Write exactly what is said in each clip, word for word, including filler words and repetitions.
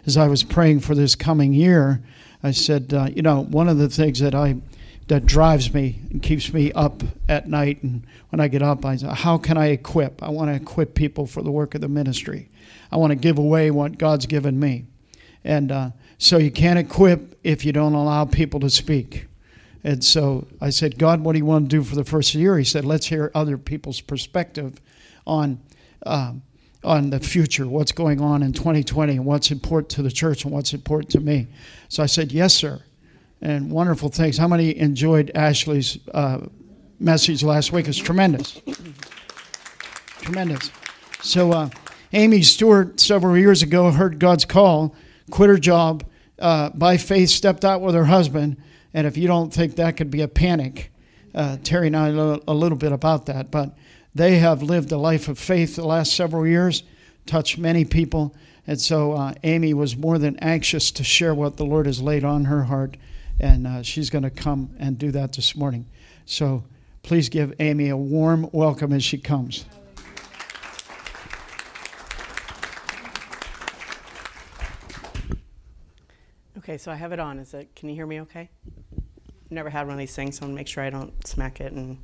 as I was praying for this coming year, I said, uh, you know, one of the things that I that drives me and keeps me up at night, and when I get up, I say, how can I equip? I want to equip people for the work of the ministry. I want to give away what God's given me. And uh, so you can't equip if you don't allow people to speak. And so I said, God, what do you want to do for the first year? He said, let's hear other people's perspective on uh, on the future, what's going on in twenty twenty, and what's important to the church and what's important to me. So I said, yes, sir. And wonderful things. How many enjoyed Ashley's uh, message last week? It's tremendous. Tremendous. So uh, Amy Stewart, several years ago, heard God's call, quit her job, uh, by faith stepped out with her husband. And if you don't think that could be a panic, uh, Terry and I know a little bit about that. But they have lived a life of faith the last several years, touched many people. And so uh, Amy was more than anxious to share what the Lord has laid on her heart. And uh, she's going to come and do that this morning. So please give Amy a warm welcome as she comes. Okay, so I have it on. Is it? Can you hear me okay? I've never had one of these things, so I want to make sure I don't smack it and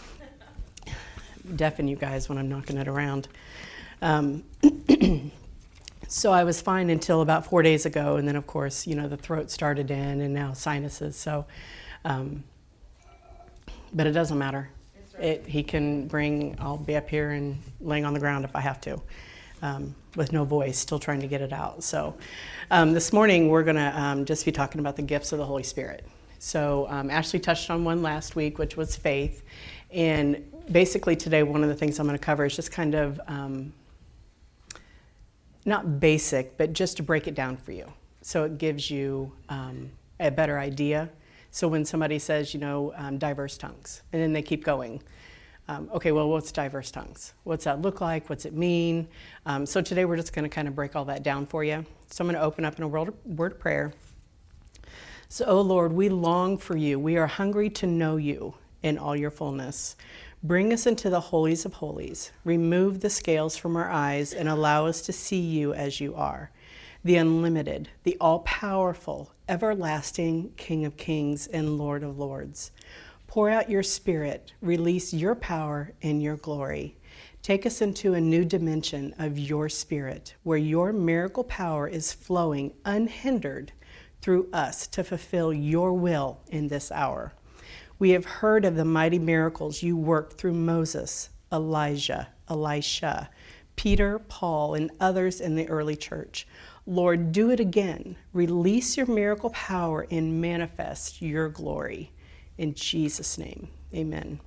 deafen you guys when I'm knocking it around. Um, so I was fine until about four days ago, and then, of course, you know, the throat started in, and now sinuses. So, um, but it doesn't matter. It, he can bring, I'll be up here and laying on the ground if I have to. Um, with no voice, still trying to get it out. So um, this morning we're going to um, just be talking about the gifts of the Holy Spirit. So um, Ashley touched on one last week, which was faith. And basically today one of the things I'm going to cover is just kind of, um, not basic, but just to break it down for you. So it gives you um, a better idea. So when somebody says, you know, um, diverse tongues, and then they keep going, Um, okay, well, what's diverse tongues? What's that look like? What's it mean? Um, so today we're just going to kind of break all that down for you. So I'm going to open up in a word, word of prayer. So, oh Lord, we long for you. We are hungry to know you in all your fullness. Bring us into the holies of holies. Remove the scales from our eyes and allow us to see you as you are, the unlimited, the all-powerful, everlasting King of kings and Lord of lords. Pour out your spirit, release your power and your glory. Take us into a new dimension of your spirit, where your miracle power is flowing unhindered through us to fulfill your will in this hour. We have heard of the mighty miracles you worked through Moses, Elijah, Elisha, Peter, Paul, and others in the early church. Lord, do it again. Release your miracle power and manifest your glory. In Jesus' name, amen.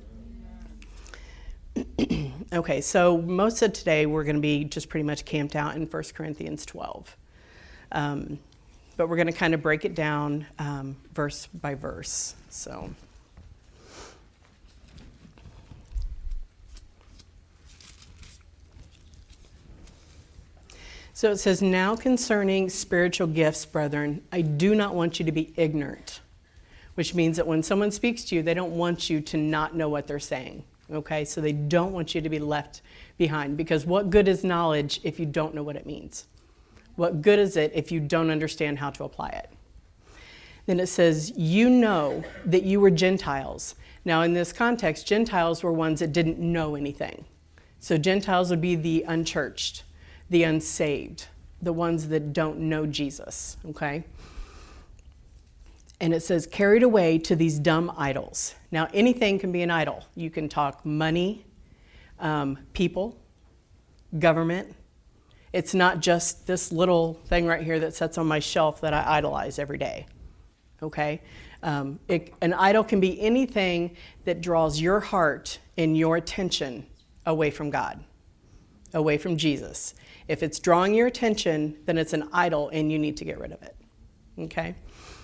Okay, so most of today we're going to be just pretty much camped out in First Corinthians twelve. Um, but we're going to kind of break it down um, verse by verse. So, so it says, now concerning spiritual gifts, brethren, I do not want you to be ignorant. Which means that when someone speaks to you, they don't want you to not know what they're saying, okay? So they don't want you to be left behind, because what good is knowledge if you don't know what it means? What good is it if you don't understand how to apply it? Then it says, you know that you were Gentiles. Now in this context, Gentiles were ones that didn't know anything. So Gentiles would be the unchurched, the unsaved, the ones that don't know Jesus, okay? And it says, carried away to these dumb idols. Now, anything can be an idol. You can talk money, um, people, government. It's not just this little thing right here that sits on my shelf that I idolize every day, okay? Um, it, an idol can be anything that draws your heart and your attention away from God, away from Jesus. If it's drawing your attention, then it's an idol and you need to get rid of it, okay?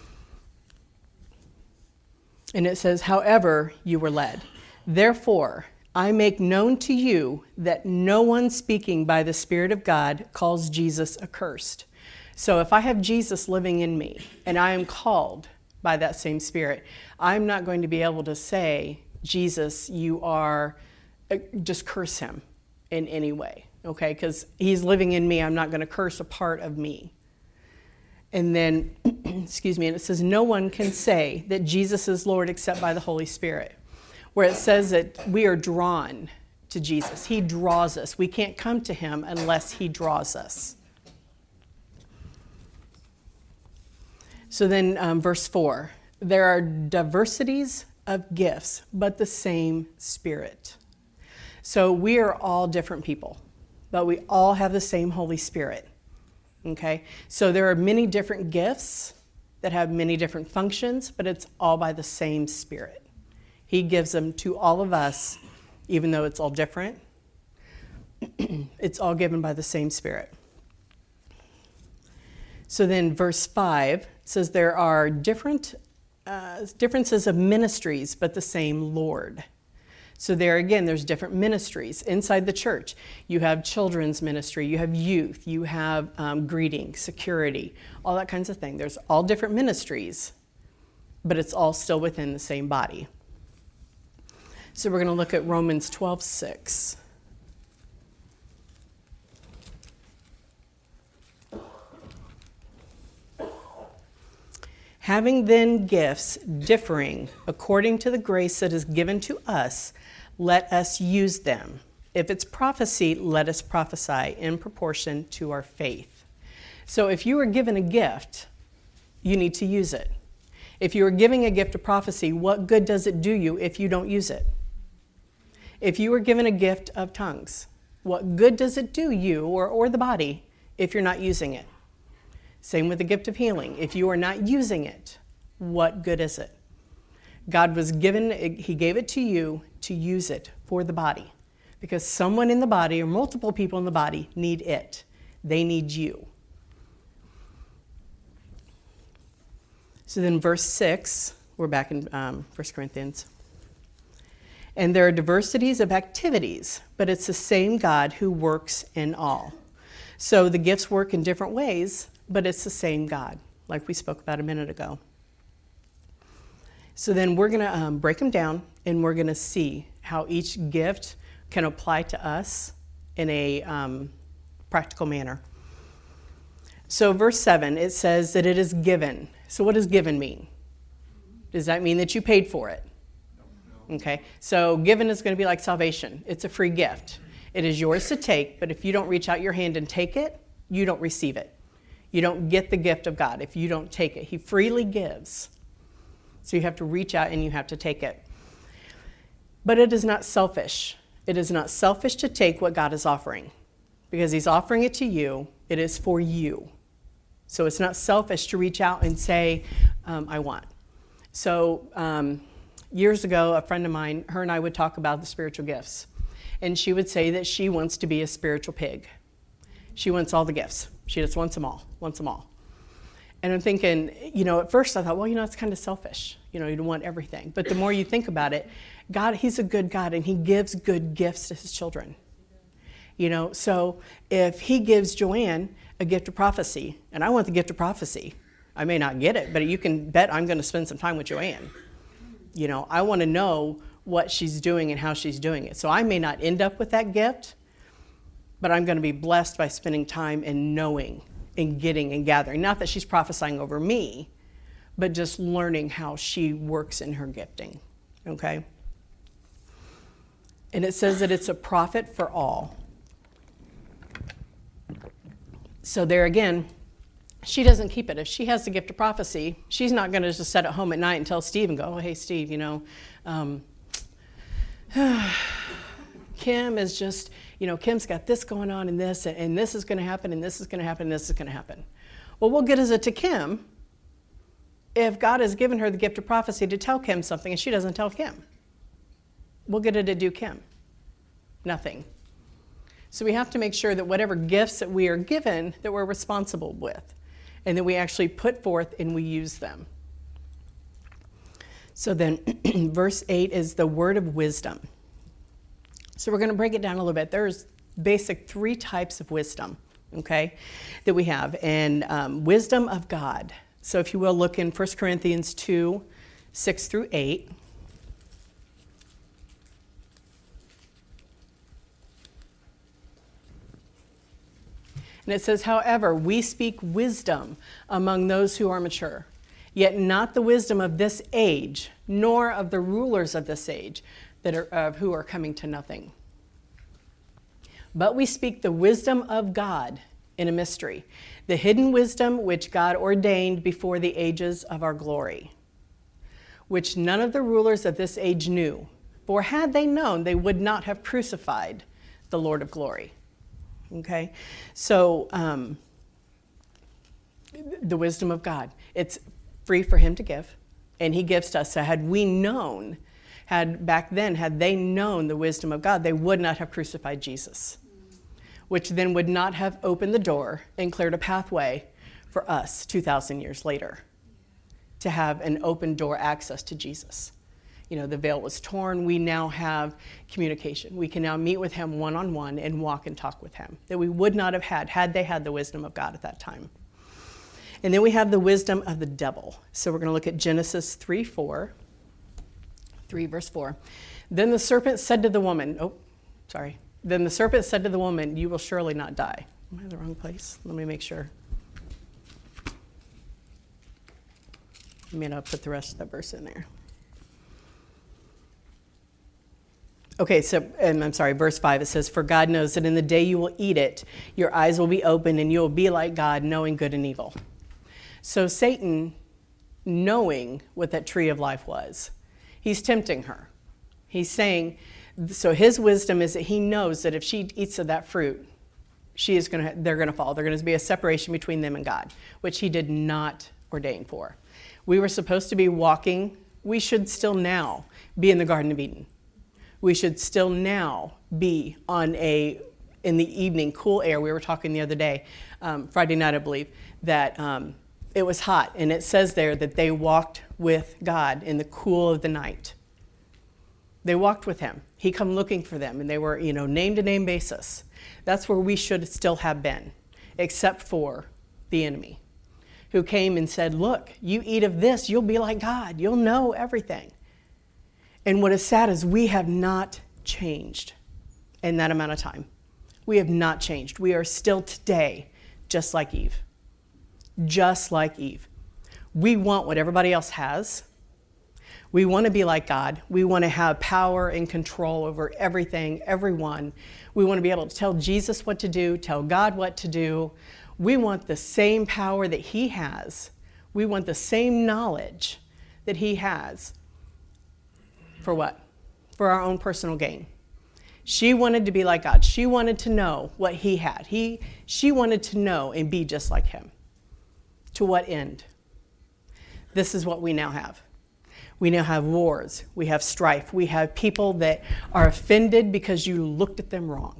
And it says, however, you were led. Therefore, I make known to you that no one speaking by the Spirit of God calls Jesus accursed. So if I have Jesus living in me and I am called by that same Spirit, I'm not going to be able to say, Jesus, you are, just curse him in any way, okay? Because he's living in me. I'm not going to curse a part of me, And then, excuse me, and it says, no one can say that Jesus is Lord except by the Holy Spirit. Where it says that we are drawn to Jesus. He draws us. We can't come to him unless he draws us. So then um, verse four, there are diversities of gifts, but the same Spirit. So we are all different people, but we all have the same Holy Spirit. Okay, so there are many different gifts that have many different functions, but it's all by the same Spirit. He gives them to all of us, even though it's all different. It's all given by the same Spirit. So then verse five says there are different uh, differences of ministries, but the same Lord. So there again, there's different ministries inside the church. You have children's ministry, you have youth, you have um, greeting, security, all that kinds of thing. There's all different ministries, but it's all still within the same body. So we're going to look at Romans twelve six. Having then gifts differing according to the grace that is given to us, let us use them. If it's prophecy, let us prophesy in proportion to our faith. So if you are given a gift, you need to use it. If you are giving a gift of prophecy, what good does it do you if you don't use it? If you are given a gift of tongues, what good does it do you or, or the body if you're not using it? Same with the gift of healing. If you are not using it, what good is it? God was given, he gave it to you to use it for the body, because someone in the body or multiple people in the body need it. They need you. So then verse six, we're back in um, First Corinthians. And there are diversities of activities, but it's the same God who works in all. So the gifts work in different ways, but it's the same God, like we spoke about a minute ago. So then we're going to um, break them down, and we're going to see how each gift can apply to us in a um, practical manner. So verse seven, it says that it is given. So what does given mean? Does that mean that you paid for it? Okay, so given is going to be like salvation. It's a free gift. It is yours to take, but if you don't reach out your hand and take it, you don't receive it. You don't get the gift of God if you don't take it. He freely gives. So you have to reach out and you have to take it. But it is not selfish. It is not selfish to take what God is offering, because he's offering it to you. It is for you. So it's not selfish to reach out and say, um, I want. So um, years ago, a friend of mine, her and I would talk about the spiritual gifts. And she would say that she wants to be a spiritual pig. She wants all the gifts. She just wants them all, wants them all. And I'm thinking, you know, at first I thought, well, you know, it's kind of selfish. You know, you don't want everything. But the more you think about it, God, he's a good God, and he gives good gifts to his children. You know, so if he gives Joanne a gift of prophecy, and I want the gift of prophecy, I may not get it, but you can bet I'm going to spend some time with Joanne. You know, I want to know what she's doing and how she's doing it. So I may not end up with that gift, but I'm going to be blessed by spending time and knowing and getting and gathering. Not that she's prophesying over me, but just learning how she works in her gifting, okay? And it says that it's a profit for all. So there again, she doesn't keep it. If she has the gift of prophecy, she's not going to just sit at home at night and tell Steve and go, oh, hey, Steve, you know, um, Kim is just, you know, Kim's got this going on and this, and, and this is going to happen, and this is going to happen, and this is going to happen. Well, what good is it to Kim if God has given her the gift of prophecy to tell Kim something and she doesn't tell Kim? What good did it do Kim? Nothing. So we have to make sure that whatever gifts that we are given, that we're responsible with, and that we actually put forth and we use them. So then verse eight is the word of wisdom. So we're going to break it down a little bit. There's basic three types of wisdom, okay, that we have. And um, wisdom of God. So if you will, look in First Corinthians two, six through eight. And it says, however, we speak wisdom among those who are mature, yet not the wisdom of this age, nor of the rulers of this age, that are uh, who are coming to nothing. But we speak the wisdom of God in a mystery, the hidden wisdom which God ordained before the ages of our glory, which none of the rulers of this age knew. For had they known, they would not have crucified the Lord of glory. Okay? So, um, the wisdom of God. It's free for him to give, and he gives to us. So had we known, had back then, had they known the wisdom of God, they would not have crucified Jesus, which then would not have opened the door and cleared a pathway for us two thousand years later to have an open door access to Jesus. You know, the veil was torn. We now have communication. We can now meet with him one-on-one and walk and talk with him that we would not have had had they had the wisdom of God at that time. And then we have the wisdom of the devil. So we're going to look at Genesis three four, three verse four. Then the serpent said to the woman, oh, sorry. Then the serpent said to the woman, you will surely not die. Am I in the wrong place? Let me make sure. I may not put the rest of the verse in there. Okay, so, and I'm sorry, verse five, it says, for God knows that in the day you will eat it, your eyes will be opened and you will be like God, knowing good and evil. So Satan, knowing what that tree of life was, he's tempting her. He's saying, so his wisdom is that he knows that if she eats of that fruit, she is going to, they're going to fall. There's going to be a separation between them and God, which he did not ordain for. We were supposed to be walking, we should still now be in the Garden of Eden. We should still now be on a, in the evening, cool air. We were talking the other day, um, Friday night, I believe, that um, it was hot. And it says there that they walked with God in the cool of the night. They walked with him. He come looking for them. And they were, you know, name-to-name basis. That's where we should still have been, except for the enemy, who came and said, look, you eat of this, you'll be like God. You'll know everything. And what is sad is we have not changed in that amount of time. We have not changed. We are still today just like Eve. Just like Eve. We want what everybody else has. We want to be like God. We want to have power and control over everything, everyone. We want to be able to tell Jesus what to do, tell God what to do. We want the same power that he has. We want the same knowledge that he has. For what? For our own personal gain. She wanted to be like God. She wanted to know what he had. He, she wanted to know and be just like him. To what end? This is what we now have. We now have wars. We have strife. We have people that are offended because you looked at them wrong.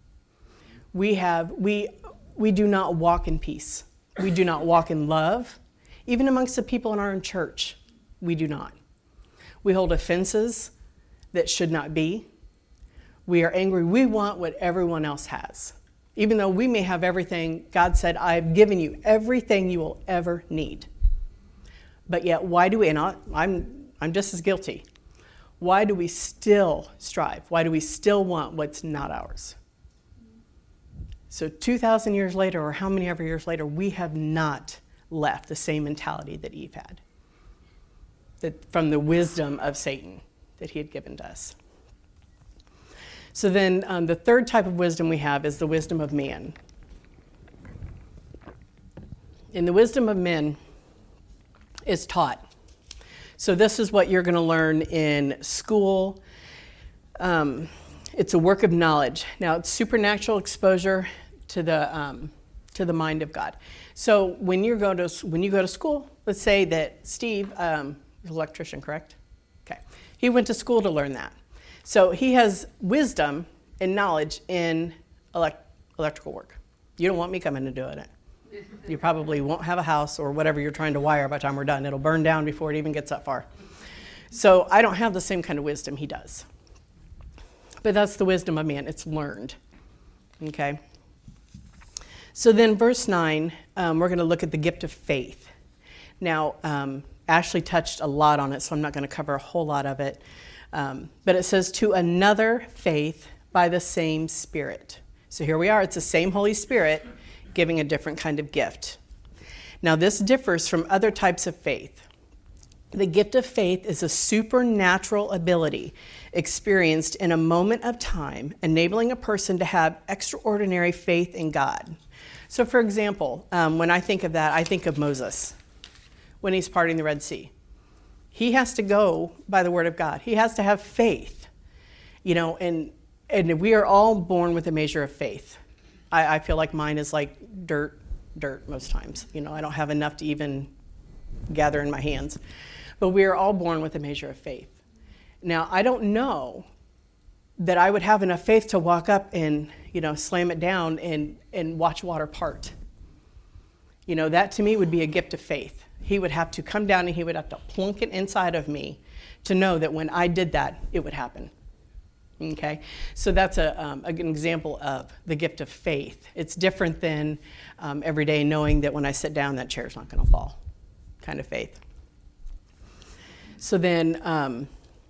We have, we, we do not walk in peace. We do not walk in love. Even amongst the people in our own church, we do not. We hold offenses that should not be. We are angry. We want what everyone else has. Even though we may have everything, God said, I've given you everything you will ever need. But yet, why do we, and I, I'm, I'm just as guilty, why do we still strive? Why do we still want what's not ours? So two thousand years later, or how many ever years later, we have not left the same mentality that Eve had. That from the wisdom of Satan that he had given to us. So then um, the third type of wisdom we have is the wisdom of man. And the wisdom of men is taught. So this is what you're going to learn in school. Um, it's a work of knowledge. Now it's supernatural exposure to the um, to the mind of God. So when you go to when you go to school, let's say that Steve. Um, electrician, correct? Okay. He went to school to learn that. So he has wisdom and knowledge in elect- electrical work. You don't want me coming and doing it. You probably won't have a house or whatever you're trying to wire by the time we're done. It'll burn down before it even gets that far. So I don't have the same kind of wisdom he does. But that's the wisdom of man. It's learned. Okay? So then verse nine, um, we're going to look at the gift of faith. Now, um, Ashley touched a lot on it, so I'm not going to cover a whole lot of it. Um, but it says, to another faith by the same Spirit. So here we are. It's the same Holy Spirit giving a different kind of gift. Now, this differs from other types of faith. The gift of faith is a supernatural ability experienced in a moment of time, enabling a person to have extraordinary faith in God. So, for example, um, when I think of that, I think of Moses when he's parting the Red Sea. He has to go by the word of God. He has to have faith, you know, and and we are all born with a measure of faith. I, I feel like mine is like dirt, dirt most times. You know, I don't have enough to even gather in my hands. But we are all born with a measure of faith. Now, I don't know that I would have enough faith to walk up and, you know, slam it down and, and watch water part. You know, that to me would be a gift of faith. He would have to come down and he would have to plunk it inside of me to know that when I did that, it would happen. Okay? So that's a, um, an example of the gift of faith. It's different than um, every day knowing that when I sit down, that chair's not going to fall kind of faith. So then, um,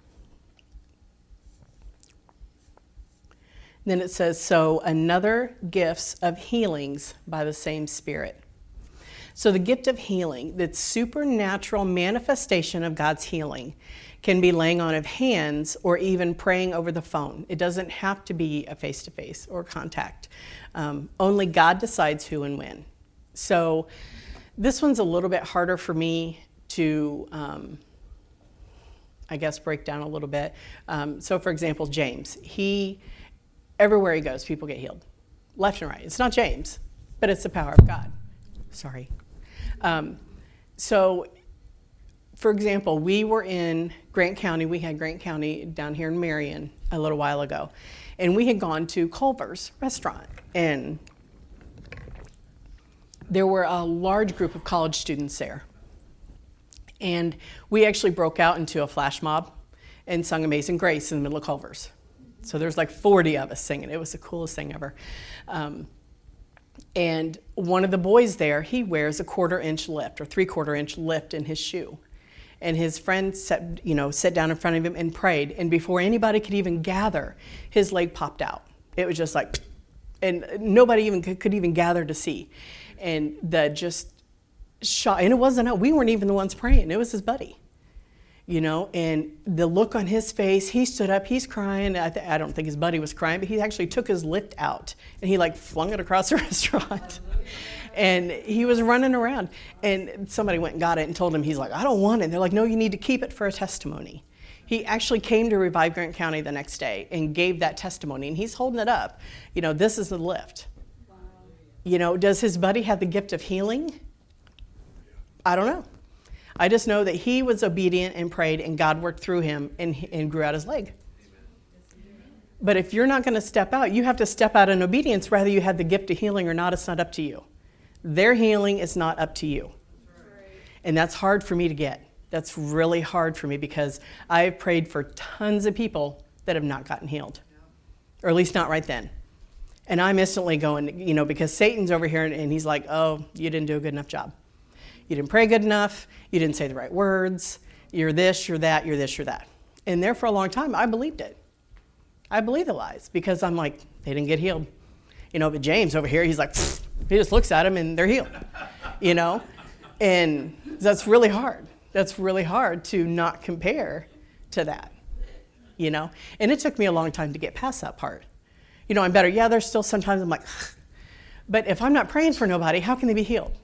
then it says, so another gifts of healings by the same Spirit. So the gift of healing, that supernatural manifestation of God's healing, can be laying on of hands or even praying over the phone. It doesn't have to be a face-to-face or contact. Um, only God decides who and when. So this one's a little bit harder for me to... Um, I guess, break down a little bit. Um, so, for example, James, he, everywhere he goes, people get healed, left and right. It's not James, but it's the power of God. Sorry. Um, so, for example, we were in Grant County. We had Grant County down here in Marion a little while ago, and we had gone to Culver's restaurant, and there were a large group of college students there. And we actually broke out into a flash mob and sung Amazing Grace in the middle of Culver's. So there's like forty of us singing. It was the coolest thing ever. Um, and one of the boys there, he wears a quarter inch lift or three quarter inch lift in his shoe. And his friend sat, you know, sat down in front of him and prayed. And before anybody could even gather, his leg popped out. It was just like, and nobody even could, could even gather to see. And the just, Shot, and it wasn't, we weren't even the ones praying, it was his buddy, you know, and the look on his face, he stood up, he's crying. I, th- I don't think his buddy was crying, but he actually took his lift out and he like flung it across the restaurant and he was running around, and somebody went and got it and told him, he's like, I don't want it. And they're like, no, you need to keep it for a testimony. He actually came to Revive Grant County the next day and gave that testimony, and he's holding it up. You know, this is the lift. Wow. You know, does his buddy have the gift of healing? I don't know. I just know that he was obedient and prayed, and God worked through him and, and grew out his leg. But if you're not going to step out, you have to step out in obedience, whether you have the gift of healing or not. It's not up to you. Their healing is not up to you. And that's hard for me to get. That's really hard for me because I've prayed for tons of people that have not gotten healed, or at least not right then. And I'm instantly going, you know, because Satan's over here and he's like, oh, you didn't do a good enough job. You didn't pray good enough. You didn't say the right words. You're this, you're that, you're this, you're that. And there for a long time, I believed it. I believed the lies because I'm like, they didn't get healed. You know, but James over here, he's like, he just looks at them and they're healed, you know? And that's really hard. That's really hard to not compare to that, you know? And it took me a long time to get past that part. You know, I'm better. Yeah, there's still sometimes I'm like, but if I'm not praying for nobody, how can they be healed?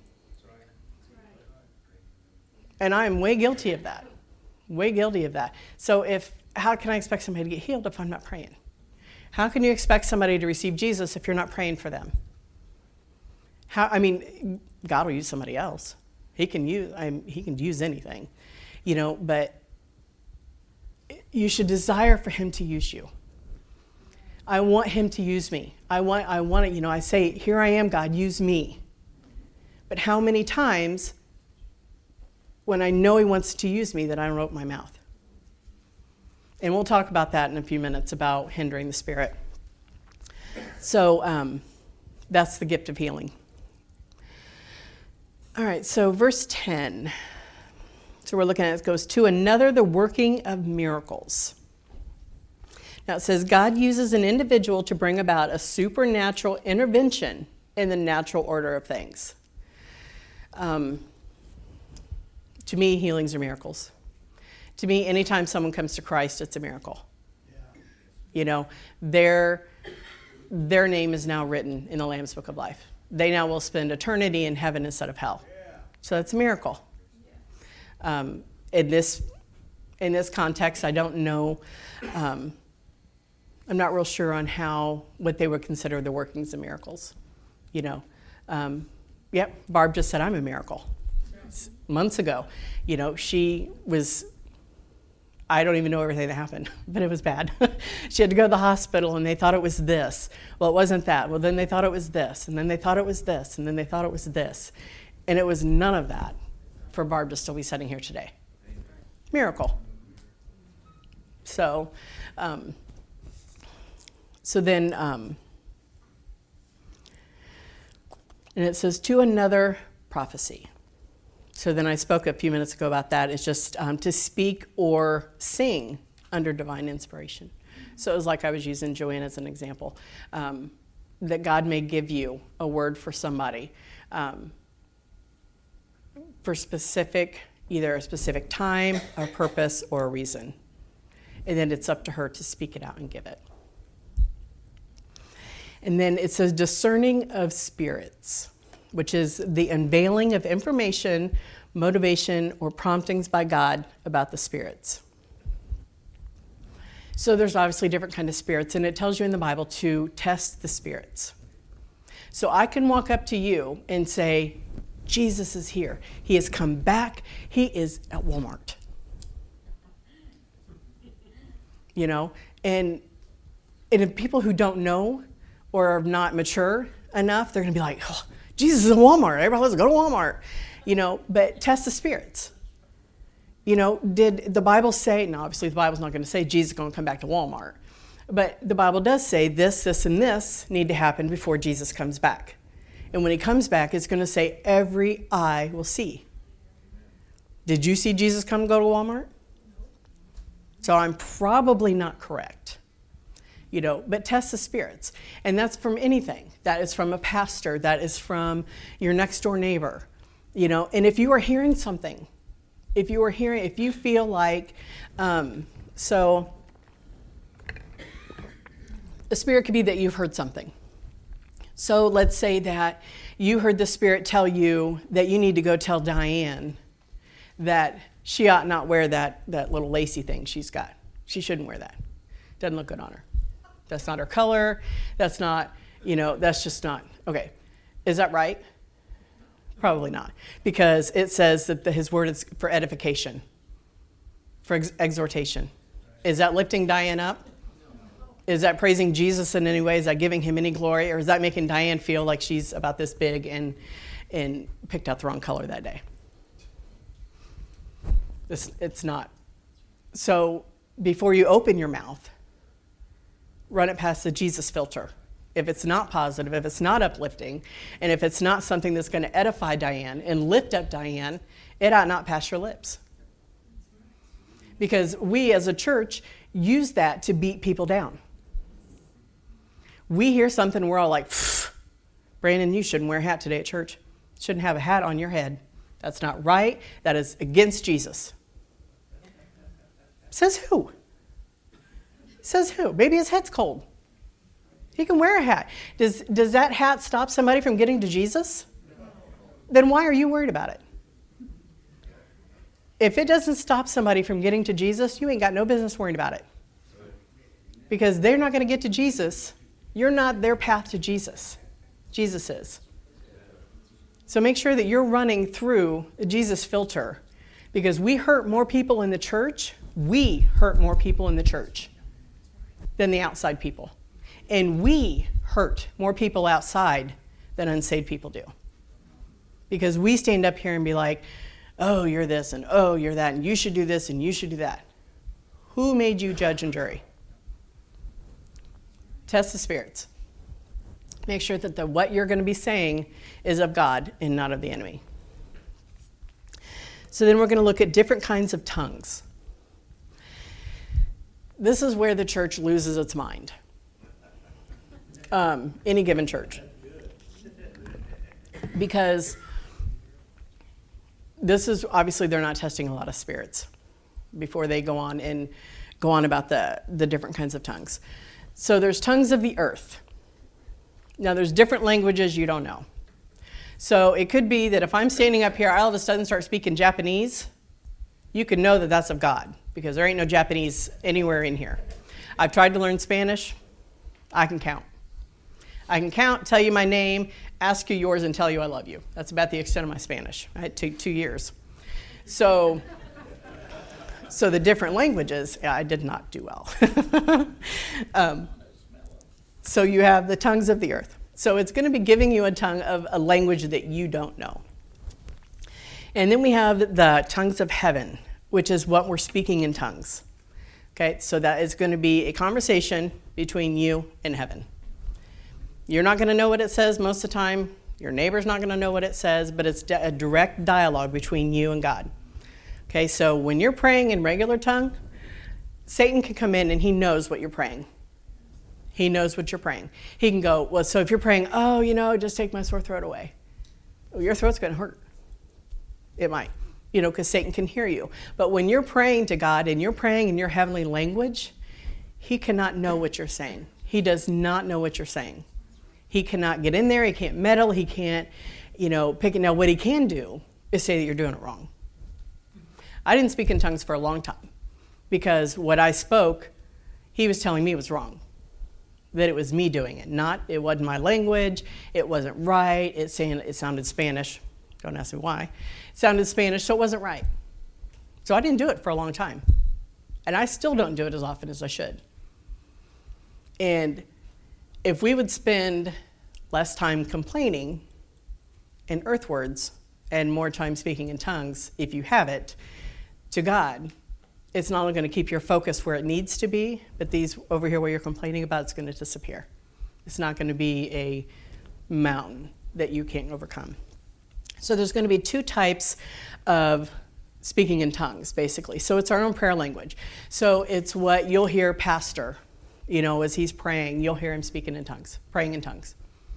And I am way guilty of that, way guilty of that. So if, how can I expect somebody to get healed if I'm not praying? How can you expect somebody to receive Jesus if you're not praying for them? How, I mean, God will use somebody else. He can use, I mean, he can use anything, you know, but you should desire for him to use you. I want him to use me. I want, I want it, you know, I say, here I am, God, use me. But how many times when I know he wants to use me that I don't open my mouth? And we'll talk about that in a few minutes about hindering the Spirit. So um, that's the gift of healing. All right, so verse ten. So we're looking at it, it goes to another, the working of miracles. Now it says God uses an individual to bring about a supernatural intervention in the natural order of things. Um, to me, healings are miracles. To me, anytime someone comes to Christ, it's a miracle. Yeah. You know, their, their name is now written in the Lamb's Book of Life. They now will spend eternity in heaven instead of hell. Yeah. So that's a miracle. Yeah. Um, in this, in this context, I don't know, um, I'm not real sure on how, what they would consider the workings of miracles. You know, um, yep, Barb just said I'm a miracle. Months ago, you know, she was, I don't even know everything that happened, but it was bad. She had to go to the hospital and they thought it was this. Well, it wasn't that. Well, then they thought it was this, and then they thought it was this, and then they thought it was this. And it was none of that for Barb to still be sitting here today. Miracle. So, um, so then, um, and it says, to another prophecy. So then I spoke a few minutes ago about that. It's just um, to speak or sing under divine inspiration. So it was like I was using Joanne as an example, um, that God may give you a word for somebody um, for specific, either a specific time, a purpose, or a reason. And then it's up to her to speak it out and give it. And then it says discerning of spirits, which is the unveiling of information, motivation, or promptings by God about the spirits. So there's obviously different kinds of spirits, and it tells you in the Bible to test the spirits. So I can walk up to you and say, Jesus is here. He has come back. He is at Walmart. You know, and, and if people who don't know or are not mature enough, they're going to be like, oh, Jesus is in Walmart. Everybody, let's go to Walmart. You know, but test the spirits. You know, did the Bible say, and obviously the Bible's not going to say Jesus is going to come back to Walmart, but the Bible does say this, this, and this need to happen before Jesus comes back. And when he comes back, it's going to say every eye will see. Did you see Jesus come go to Walmart? So I'm probably not correct. You know, but test the spirits. And that's from anything. That is from a pastor. That is from your next door neighbor. You know, and if you are hearing something, if you are hearing, if you feel like, um, so the spirit could be that you've heard something. So let's say that you heard the spirit tell you that you need to go tell Diane that she ought not wear that, that little lacy thing she's got. She shouldn't wear that. Doesn't look good on her. That's not her color. That's not, you know, that's just not. Okay. Is that right? Probably not. Because it says that the, his word is for edification, for ex- exhortation. Is that lifting Diane up? Is that praising Jesus in any way? Is that giving him any glory? Or is that making Diane feel like she's about this big and, and picked out the wrong color that day? It's, it's not. So before you open your mouth, run it past the Jesus filter. If it's not positive, if it's not uplifting, and if it's not something that's going to edify Diane and lift up Diane, it ought not pass your lips. Because we as a church use that to beat people down. We hear something, we're all like, Brandon, you shouldn't wear a hat today at church. Shouldn't have a hat on your head. That's not right. That is against Jesus. Says who? Says who? Maybe his head's cold. He can wear a hat. Does, does that hat stop somebody from getting to Jesus? Then why are you worried about it? If it doesn't stop somebody from getting to Jesus, you ain't got no business worrying about it. Because they're not going to get to Jesus. You're not their path to Jesus. Jesus is. So make sure that you're running through the Jesus filter. Because we hurt more people in the church. We hurt more people in the church than the outside people. And we hurt more people outside than unsaved people do. Because we stand up here and be like, oh, you're this, and oh, you're that, and you should do this, and you should do that. Who made you judge and jury? Test the spirits. Make sure that the, what you're going to be saying is of God and not of the enemy. So then we're going to look at different kinds of tongues. This is where the church loses its mind. Um, any given church. because this is, obviously they're not testing a lot of spirits before they go on and go on about the, the different kinds of tongues. So there's tongues of the earth. Now there's different languages you don't know. So it could be that if I'm standing up here, I all of a sudden start speaking Japanese, you can know that that's of God, because there ain't no Japanese anywhere in here. I've tried to learn Spanish. I can count. I can count, tell you my name, ask you yours, and tell you I love you. That's about the extent of my Spanish. I had two, two years. So, so the different languages, yeah, I did not do well. um, so you have the tongues of the earth. So it's going to be giving you a tongue of a language that you don't know. And then we have the tongues of heaven, which is what we're speaking in tongues. Okay, so that is going to be a conversation between you and heaven. You're not going to know what it says most of the time. Your neighbor's not going to know what it says, but it's a direct dialogue between you and God. Okay, so when you're praying in regular tongue, Satan can come in and he knows what you're praying. He knows what you're praying. He can go, well, so if you're praying, oh, you know, just take my sore throat away. Well, your throat's going to hurt. It might, you know, because Satan can hear you. But when you're praying to God and you're praying in your heavenly language, he cannot know what you're saying. He does not know what you're saying. He cannot get in there. He can't meddle. He can't, you know, pick it. Now, what he can do is say that you're doing it wrong. I didn't speak in tongues for a long time because what I spoke, he was telling me was wrong. That it was me doing it. Not, it wasn't my language. It wasn't right. It, saying, it sounded Spanish. Don't ask me why. It sounded Spanish, so it wasn't right. So I didn't do it for a long time. And I still don't do it as often as I should. And if we would spend less time complaining in earth words and more time speaking in tongues, if you have it, to God, it's not only going to keep your focus where it needs to be, but these over here where you're complaining about, it's going to disappear. It's not going to be a mountain that you can't overcome. So there's going to be two types of speaking in tongues, basically. So it's our own prayer language. So it's what you'll hear pastor, you know, as he's praying, you'll hear him speaking in tongues, praying in tongues.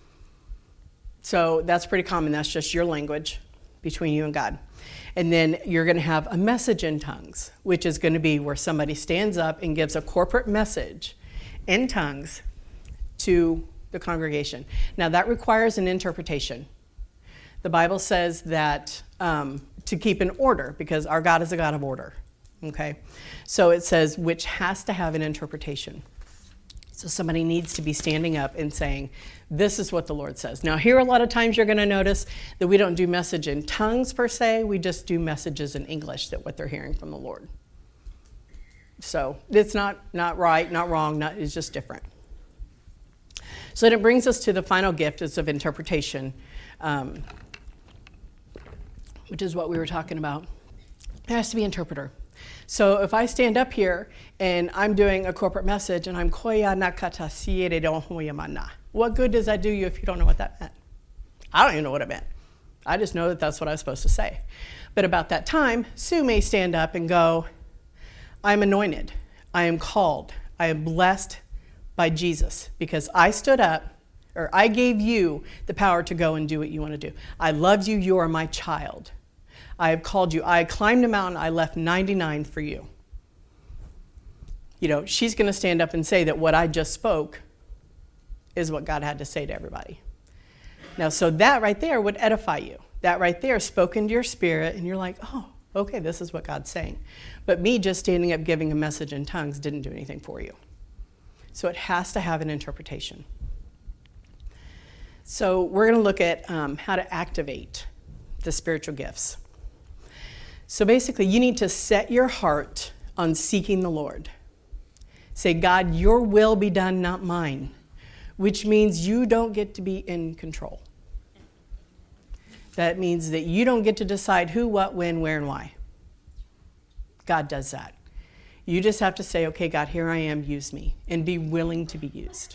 So that's pretty common. That's just your language between you and God. And then you're going to have a message in tongues, which is going to be where somebody stands up and gives a corporate message in tongues to the congregation. Now that requires an interpretation. The Bible says that um, to keep in order, because our God is a God of order, okay? So it says, which has to have an interpretation. So somebody needs to be standing up and saying, this is what the Lord says. Now here a lot of times you're going to notice that we don't do message in tongues per se, we just do messages in English, that what they're hearing from the Lord. So it's not, not right, not wrong, not, it's just different. So then it brings us to the final gift is of interpretation. Um, which is what we were talking about. It has to be interpreter. So if I stand up here and I'm doing a corporate message and I'm koya nakata siere don hoyamana, what good does that do you if you don't know what that meant? I don't even know what it meant. I just know that that's what I was supposed to say. But about that time, Sue may stand up and go, I'm anointed, I am called, I am blessed by Jesus because I stood up, or I gave you the power to go and do what you want to do. I loved you, you are my child. I have called you. I climbed a mountain, I left ninety-nine for you. You know, she's going to stand up and say that what I just spoke is what God had to say to everybody. Now, so that right there would edify you. That right there spoke into your spirit, and you're like, oh, okay, this is what God's saying. But me just standing up giving a message in tongues didn't do anything for you. So it has to have an interpretation. So we're going to look at um, how to activate the spiritual gifts. So basically, you need to set your heart on seeking the Lord. Say, God, your will be done, not mine, which means you don't get to be in control. That means that you don't get to decide who, what, when, where, and why. God does that. You just have to say, okay, God, here I am, use me, and be willing to be used.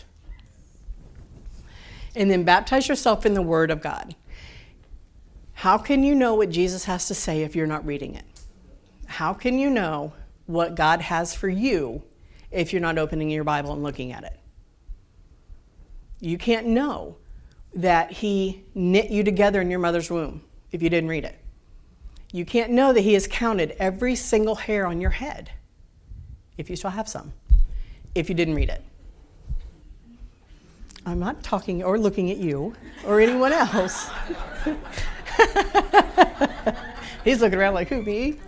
And then baptize yourself in the Word of God. How can you know what Jesus has to say if you're not reading it? How can you know what God has for you if you're not opening your Bible and looking at it? You can't know that he knit you together in your mother's womb if you didn't read it. You can't know that he has counted every single hair on your head, if you still have some, if you didn't read it. I'm not talking or looking at you or anyone else. He's looking around like, who, me?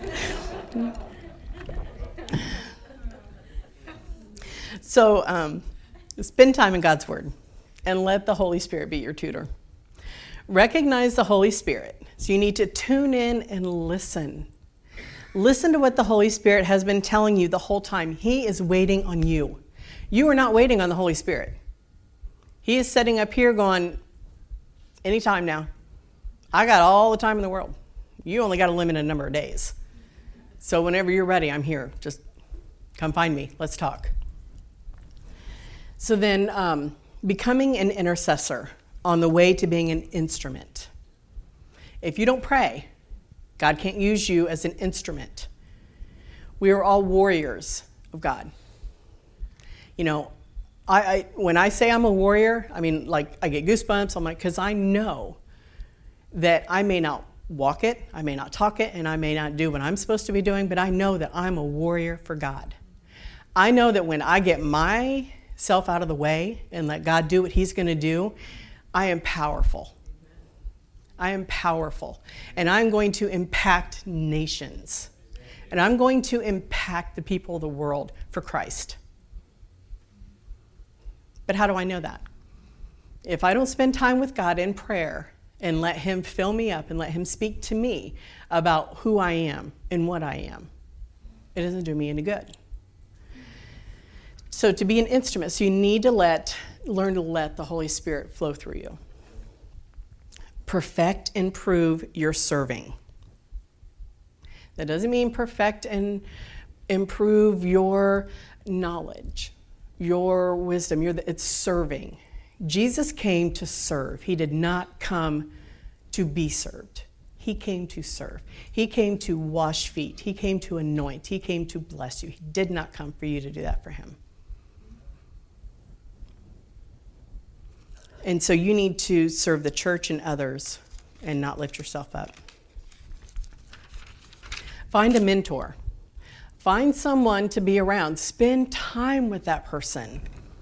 So um, spend time in God's Word and let the Holy Spirit be your tutor. Recognize the Holy Spirit. So you need to tune in and listen. Listen to what the Holy Spirit has been telling you the whole time. He is waiting on you. You are not waiting on the Holy Spirit. He is sitting up here going, anytime now. I got all the time in the world. You only got a limited number of days. So whenever you're ready, I'm here. Just come find me. Let's talk. So then, um, becoming an intercessor on the way to being an instrument. If you don't pray, God can't use you as an instrument. We are all warriors of God. You know, I, I when I say I'm a warrior, I mean, like, I get goosebumps. I'm like, because I know that I may not walk it, I may not talk it, and I may not do what I'm supposed to be doing, but I know that I'm a warrior for God. I know that when I get myself out of the way and let God do what he's going to do, I am powerful. I am powerful. And I'm going to impact nations. And I'm going to impact the people of the world for Christ. But how do I know that? If I don't spend time with God in prayer and let him fill me up and let him speak to me about who I am and what I am, it doesn't do me any good. So to be an instrument, so you need to let, learn to let the Holy Spirit flow through you. Perfect and prove your serving. That doesn't mean perfect and improve your knowledge, your wisdom. You're the, it's serving. Jesus came to serve. He did not come to be served. He came to serve. He came to wash feet. He came to anoint. He came to bless you. He did not come for you to do that for him. And so you need to serve the church and others and not lift yourself up. Find a mentor. Find someone to be around. Spend time with that person.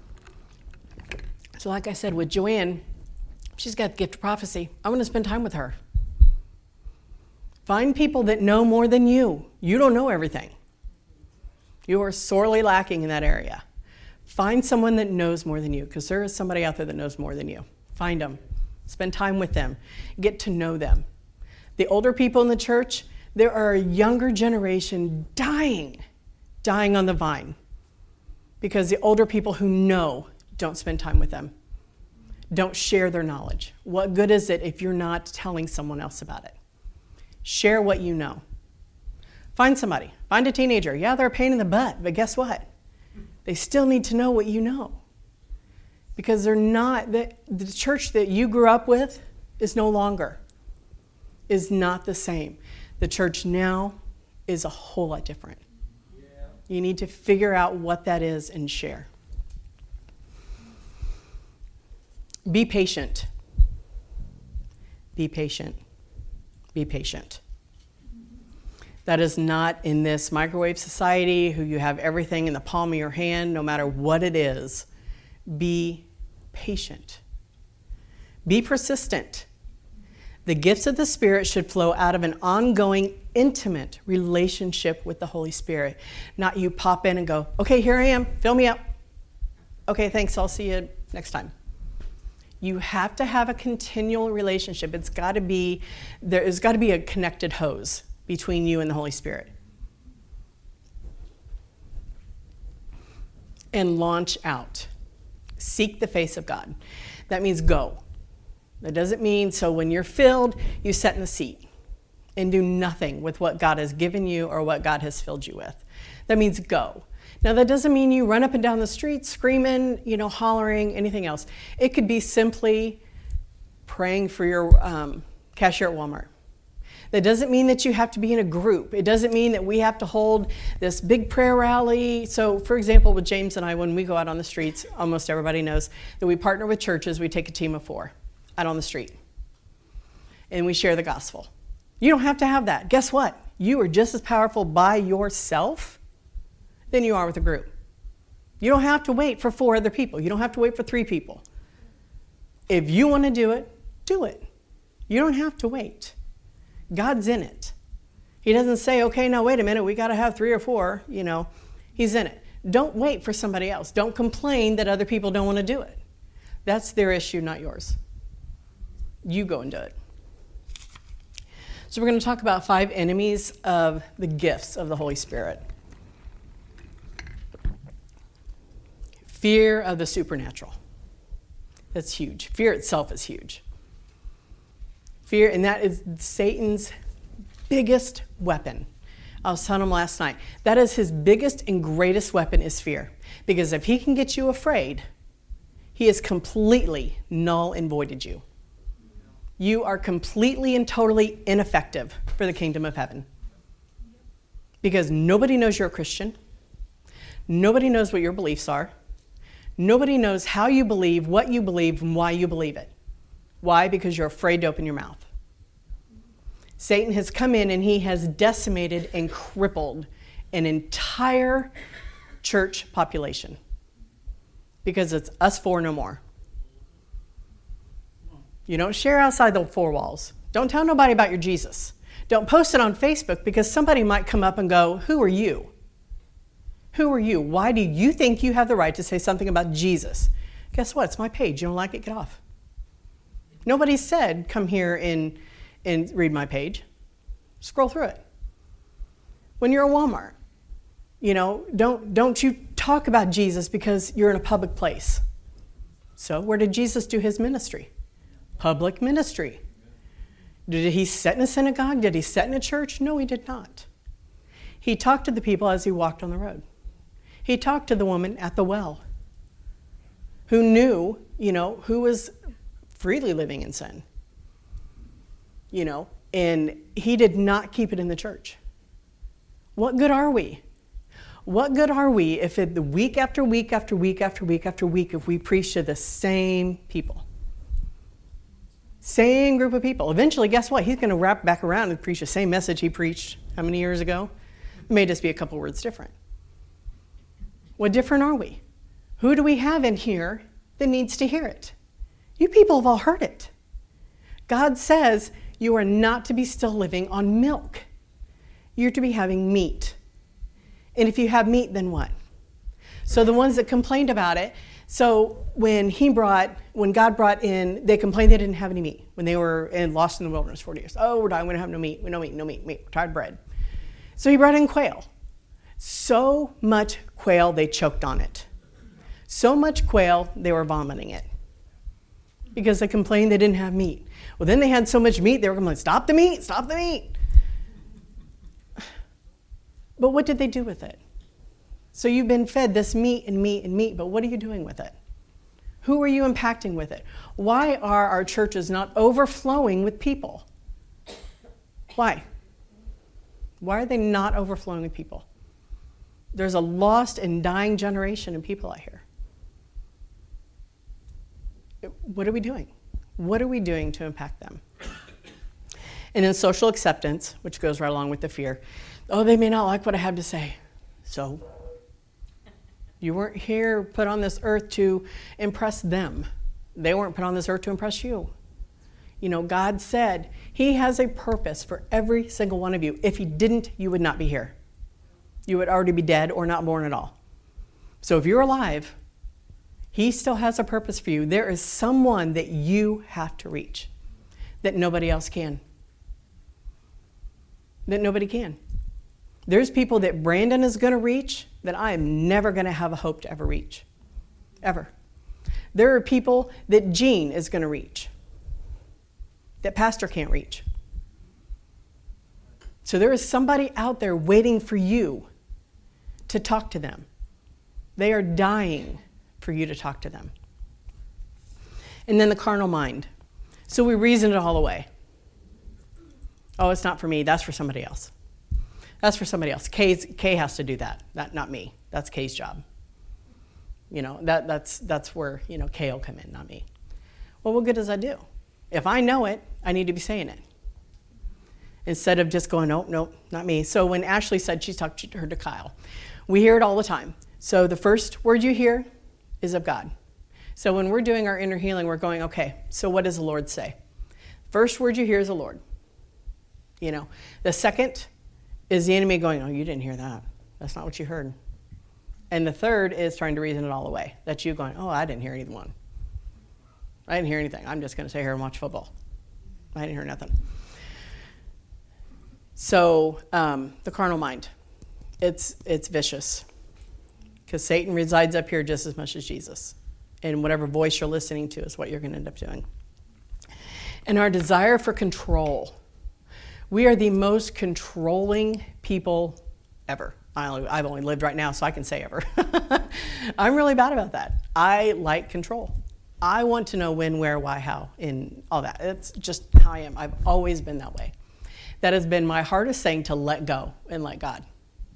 So like I said with Joanne, she's got the gift of prophecy. I want to spend time with her. Find people that know more than you. You don't know everything. You are sorely lacking in that area. Find someone that knows more than you, because there is somebody out there that knows more than you. Find them. Spend time with them. Get to know them. The older people in the church, there are a younger generation dying, dying on the vine, because the older people who know don't spend time with them. Don't share their knowledge. What good is it if you're not telling someone else about it? Share what you know. Find somebody. Find a teenager. Yeah, they're a pain in the butt, but guess what? They still need to know what you know. Because they're not, the, the church that you grew up with is no longer, is not the same. The church now is a whole lot different. Yeah. You need to figure out what that is and share. Be patient. Be patient. Be patient. That is not in this microwave society who you have everything in the palm of your hand, no matter what it is. Be patient. Be persistent. The gifts of the Spirit should flow out of an ongoing, intimate relationship with the Holy Spirit. Not you pop in and go, okay, here I am, fill me up. Okay, thanks, I'll see you next time. You have to have a continual relationship. It's got to be, there's got to be a connected hose between you and the Holy Spirit. And launch out. Seek the face of God. That means go. That doesn't mean so when you're filled, you sit in the seat and do nothing with what God has given you or what God has filled you with. That means go. Now, that doesn't mean you run up and down the street screaming, you know, hollering, anything else. It could be simply praying for your um, cashier at Walmart. That doesn't mean that you have to be in a group. It doesn't mean that we have to hold this big prayer rally. So, for example, with James and I, when we go out on the streets, almost everybody knows that we partner with churches. We take a team of four. out on the street. And we share the gospel. You don't have to have that. Guess what? You are just as powerful by yourself than you are with a group. You don't have to wait for four other people. You don't have to wait for three people. If you want to do it, do it. You don't have to wait. God's in it. He doesn't say, okay, now wait a minute, we got to have three or four, you know. He's in it. Don't wait for somebody else. Don't complain that other people don't want to do it. That's their issue, not yours. You go and do it. So we're going to talk about five enemies of the gifts of the Holy Spirit. Fear of the supernatural. That's huge. Fear itself is huge. Fear, and that is Satan's biggest weapon. I was telling him last night, that is his biggest and greatest weapon is fear. Because if he can get you afraid, he has completely null and voided you. You are completely and totally ineffective for the kingdom of heaven. Because nobody knows you're a Christian. Nobody knows what your beliefs are. Nobody knows how you believe, what you believe, and why you believe it. Why? Because you're afraid to open your mouth. Satan has come in and he has decimated and crippled an entire church population. Because it's us four no more. You don't share outside the four walls. Don't tell nobody about your Jesus. Don't post it on Facebook because somebody might come up and go, who are you? Who are you? Why do you think you have the right to say something about Jesus? Guess what? It's my page. You don't like it? Get off. Nobody said, come here and, and read my page. Scroll through it. When you're at Walmart, you know, don't, don't you talk about Jesus because you're in a public place. So where did Jesus do his ministry? Public ministry. Did he sit in a synagogue? Did he sit in a church? No, he did not. He talked to the people as he walked on the road. He talked to the woman at the well who knew, you know, who was freely living in sin. You know, and he did not keep it in the church. What good are we? What good are we if it, the week after week after week after week after week if we preach to the same people? Same group of people. Eventually, guess what? He's going to wrap back around and preach the same message he preached how many years ago? It may just be a couple words different. What different are we? Who do we have in here that needs to hear it? You people have all heard it. God says you are not to be still living on milk. You're to be having meat. And if you have meat, then what? So the ones that complained about it, so when he brought, when God brought in, they complained they didn't have any meat when they were in, lost in the wilderness forty years. Oh, we're dying, we don't have no meat, no meat, no meat, meat, we're tired of bread. So he brought in quail. So much quail, they choked on it. So much quail, they were vomiting it. Because they complained they didn't have meat. Well, then they had so much meat, they were going, stop the meat, stop the meat. But what did they do with it? So you've been fed this meat and meat and meat, but what are you doing with it? Who are you impacting with it? Why are our churches not overflowing with people? Why? Why are they not overflowing with people? There's a lost and dying generation of people out here. What are we doing? What are we doing to impact them? And then social acceptance, which goes right along with the fear. Oh, they may not like what I have to say. So, you weren't here put on this earth to impress them. They weren't put on this earth to impress you. You know, God said he has a purpose for every single one of you. If he didn't, you would not be here. You would already be dead or not born at all. So if you're alive, he still has a purpose for you. There is someone that you have to reach that nobody else can. That nobody can. There's people that Brandon is going to reach that I am never going to have a hope to ever reach. Ever. There are people that Gene is going to reach that Pastor can't reach. So there is somebody out there waiting for you to talk to them. They are dying for you to talk to them. And then the carnal mind. So we reason it all away. Oh, it's not for me. That's for somebody else. That's for somebody else. Kay's, Kay has to do that. That, not me. That's Kay's job. You know, that, that's, that's where, you know, Kay will come in, not me. Well, what good does that do? If I know it, I need to be saying it. Instead of just going, nope, nope, not me. So when Ashley said she's talked to her to Kyle, we hear it all the time. So the first word you hear is of God. So when we're doing our inner healing, we're going, okay, so what does the Lord say? First word you hear is the Lord. You know, the second is the enemy going, oh, you didn't hear that. That's not what you heard. And the third is trying to reason it all away. That's you going, oh, I didn't hear either one. I didn't hear anything. I'm just going to stay here and watch football. I didn't hear nothing. So um, the carnal mind, it's it's vicious because Satan resides up here just as much as Jesus. And whatever voice you're listening to is what you're going to end up doing. And our desire for control. We are the most controlling people ever. I only, I've only lived right now, so I can say ever. I'm really bad about that. I like control. I want to know when, where, why, how, and all that. It's just how I am. I've always been that way. That has been my hardest thing, to let go and let God.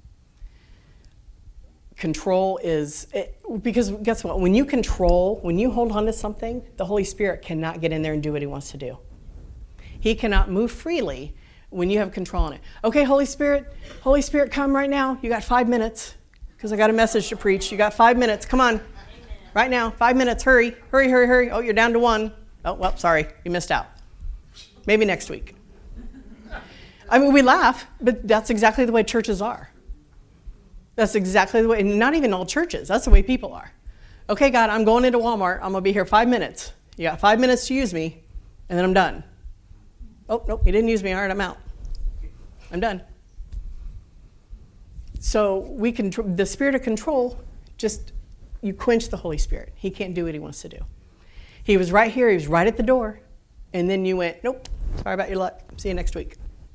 Control is, it, because guess what? When you control, when you hold on to something, the Holy Spirit cannot get in there and do what he wants to do. He cannot move freely when you have control on it. Okay, Holy Spirit, Holy Spirit, come right now. You got five minutes because I got a message to preach. You got five minutes. Come on. Right now, five minutes. Hurry, hurry, hurry, hurry. Oh, you're down to one. Oh, well, sorry. You missed out. Maybe next week. I mean, we laugh, but that's exactly the way churches are. That's exactly the way, and not even all churches. That's the way people are. Okay, God, I'm going into Walmart. I'm going to be here five minutes. You got five minutes to use me, and then I'm done. Oh, nope, you didn't use me. All right, I'm out. I'm done. So we can, the spirit of control, just, you quench the Holy Spirit. He can't do what he wants to do. He was right here. He was right at the door. And then you went, nope, sorry about your luck. See you next week.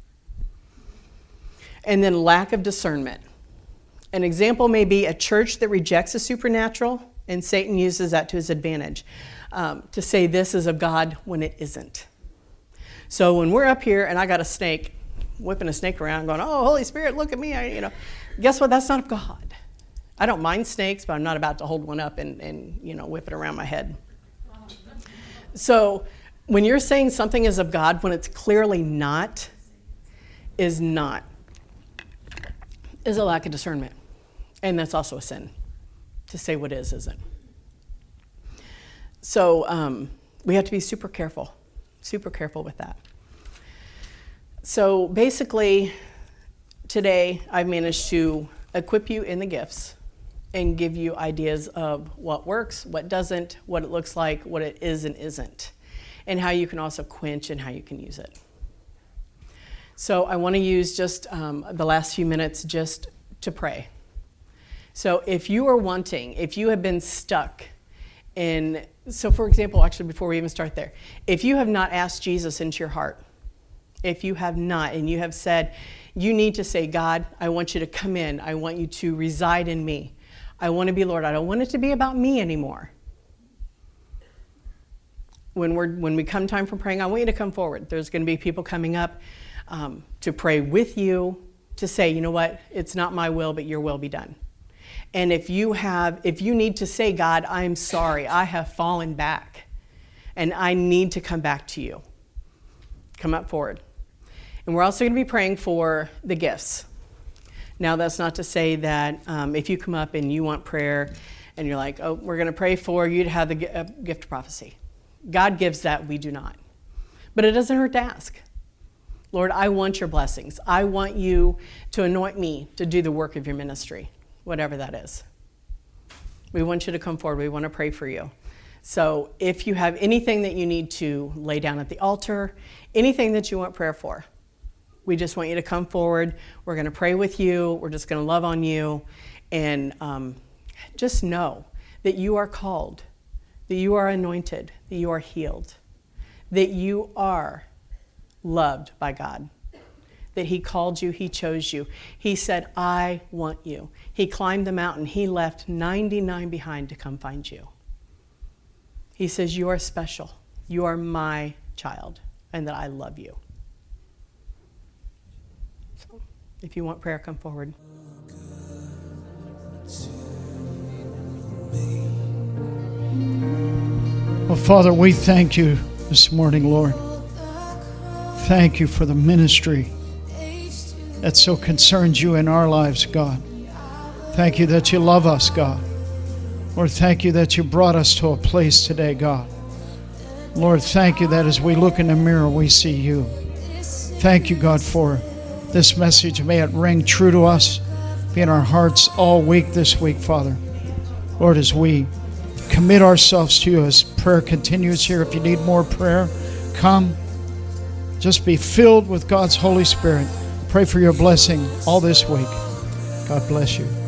And then lack of discernment. An example may be a church that rejects the supernatural, and Satan uses that to his advantage, um, to say this is of God when it isn't. So when we're up here and I got a snake, whipping a snake around, going, oh, Holy Spirit, look at me. I, you know, guess what? That's not of God. I don't mind snakes, but I'm not about to hold one up and, and you know, whip it around my head. So when you're saying something is of God when it's clearly not, is not, is a lack of discernment. And that's also a sin. To say what is, isn't. So um, we have to be super careful, super careful with that. So basically, today I've managed to equip you in the gifts and give you ideas of what works, what doesn't, what it looks like, what it is and isn't, and how you can also quench and how you can use it. So I want to use just um, the last few minutes just to pray. So if you are wanting, if you have been stuck in, so for example, actually before we even start there, if you have not asked Jesus into your heart, if you have not, and you have said, you need to say, God, I want you to come in. I want you to reside in me. I want to be Lord. I don't want it to be about me anymore. When we're when we come time for praying, I want you to come forward. There's going to be people coming up um, to pray with you, to say, you know what, it's not my will, but your will be done. And if you have, if you need to say, God, I'm sorry, I have fallen back, and I need to come back to you, come up forward. And we're also going to be praying for the gifts. Now, that's not to say that um, if you come up and you want prayer, and you're like, oh, we're going to pray for you to have the uh, gift of prophecy. God gives that, we do not. But it doesn't hurt to ask. Lord, I want your blessings. I want you to anoint me to do the work of your ministry, whatever that is. We want you to come forward. We want to pray for you. So if you have anything that you need to lay down at the altar, anything that you want prayer for, we just want you to come forward. We're going to pray with you. We're just going to love on you. And um, just know that you are called, that you are anointed, that you are healed, that you are loved by God, that he called you, he chose you. He said, I want you. He climbed the mountain. He left ninety-nine behind to come find you. He says, you are special. You are my child, and that I love you. So if you want prayer, come forward. Well, Father, we thank you this morning, Lord. Thank you for the ministry that so concerns you in our lives, God. Thank you that you love us, God. Lord, thank you that you brought us to a place today, God. Lord, thank you that as we look in the mirror, we see you. Thank you, God, for this message. May it ring true to us, be in our hearts all week this week, Father. Lord, as we commit ourselves to you, as prayer continues here, if you need more prayer, come. Just be filled with God's Holy Spirit. Pray for your blessing all this week. God bless you.